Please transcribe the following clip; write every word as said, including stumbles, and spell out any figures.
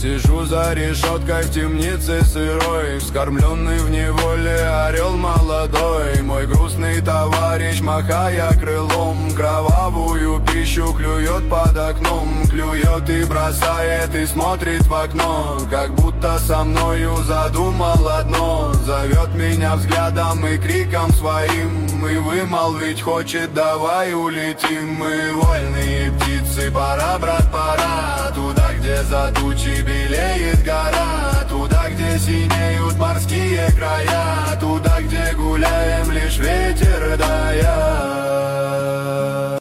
Сижу за решеткой в темнице сырой, вскормленный в неволе орел молодой. Мой грустный товарищ, махая крылом, кровавую пищу клюет под окном. Клюет и бросает, и смотрит в окно, как будто со мною задумал одно. Зовет меня взглядом и криком своим, и вымолвить хочет: давай улетим. Мы вольные птицы, пора, брат, пора. Туда, где за тучи белеет гора, туда, где синеют морские края, туда, где гуляем лишь ветер да я.